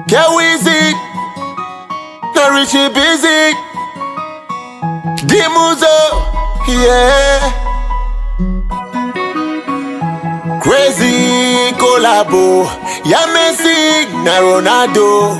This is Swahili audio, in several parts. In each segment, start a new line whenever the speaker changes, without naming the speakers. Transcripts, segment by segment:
Get Weezy, na Richie Busy, Dimuzo, yeah. Crazy collabo, ya Messi na Ronaldo,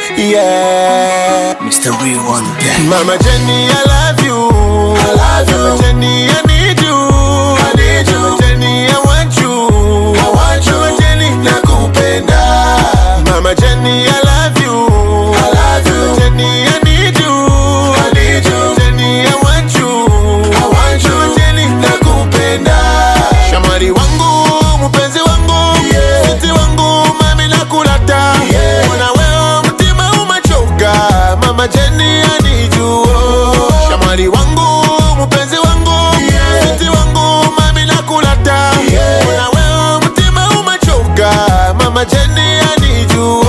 yeah.
Mr. Real One Gang.
Mama Jenny, I love you, I love you. Mama Jenny, I need you, I need you. Mama Jenny, I want you, I want you. Mama Jenny, nakupenda. Mama Jenny, I love you, I love you. Mama Jenny, I need you, I need you. Mama Jenny, I want you, I want you. Mama Jenny, nakupenda. Shamari wangu, mupenzi wangu, siti wangu, mami nakulata. Mwana weo mtima umachoka, Mama Jenny, I need you. Shamari wangu, mupenzi wangu, siti wangu, mami nakulata. Mwana weo mtima umachoka, Mama Jenny, I need you.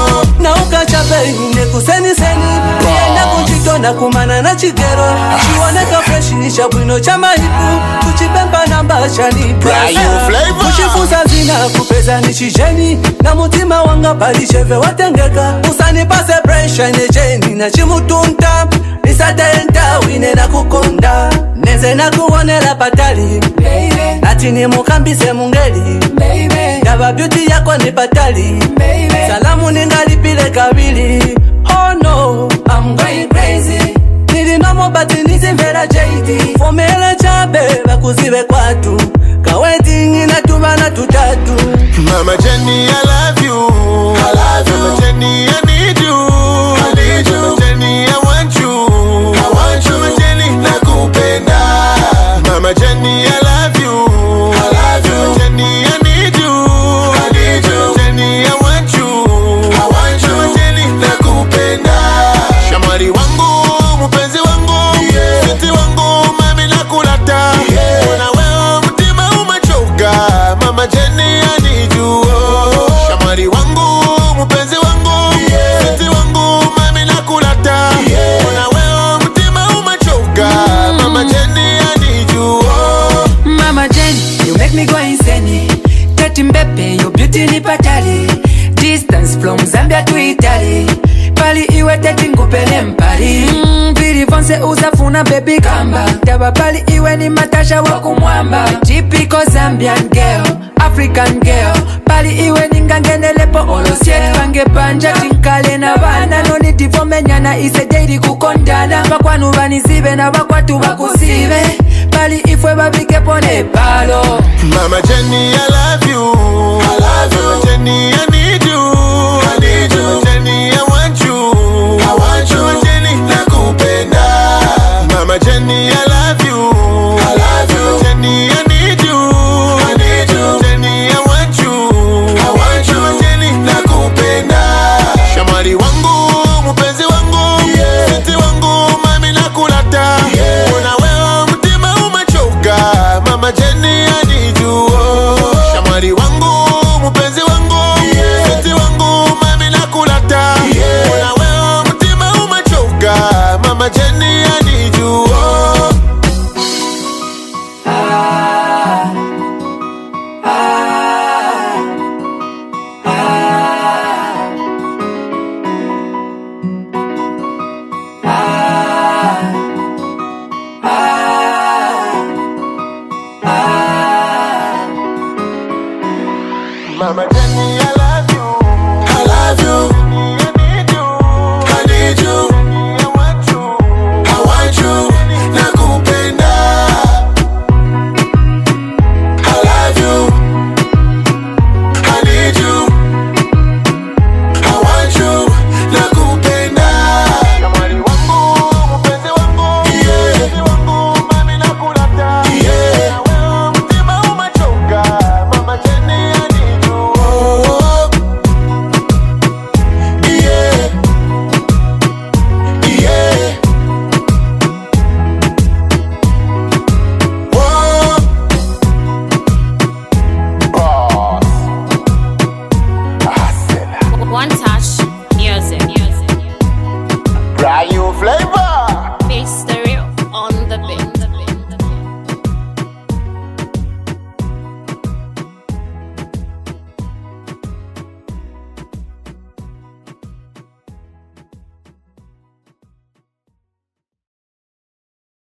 Na ukachape nekuseni seni Nienda kujitona kumana na chigero Chiwoneka fresh nisha bwino cha mahiku Kuchipemba na mbasha ni
Flavor.
Kushifuza zina kupeza nishijeni Na mutima wanga palisheve watengeka Usani pase pressure nejeni na chimutunta Nisadenta wine na kukonda Neze na kuonela patali Ati ni mukambise mungeli Gaba beauty yako ni patali Salamu ningalipile kabili. Oh no, I'm going crazy. Nili mamo bati nizimvera JD Fomele chabe bakuzive kwatu Kawetingi na tumana tutatu.
Mama Jenny, I love you, I love you. Mama Jenny, I need you, I need you. Mama Jenny, I want you, I want you. Mama Jenny, nakupenda. Mama Jenny, I love you, I love you. Mama Jenny, I need you, I need you. Mama Jenny, I want you, I want you. Mama Jenny, nakupenda. Shamari wangu, mupenzi wangu, siti wangu, mami nakulata. Mwana weo mtima umachoka, Mama Jenny, I need you. Shamari wangu, mupenzi wangu, siti wangu, mami nakulata. Mwana weo mtima umachoka, Mama Jenny, I need you.
Mama Jenny, you make me go insane. Tati Mbepe, your beauty ni patali. Distance from Zambia to Italy. Pali iwe teti ngupele mpali. Vili vonse uzafuna baby kamba. Dawa pali iwe ni matasha wakumwamba. Typical Zambian girl, African girl. Pali iwe ningangenele po olosietu. Wange panja tinkale na vana. Noni tifo menyana ise jairi kukondana. Wakwanu vanizive na wakwatu wakuzive. Pali ifwe babike pone palo.
Mama Jenny, I love you, I love you. Mama Jenny, I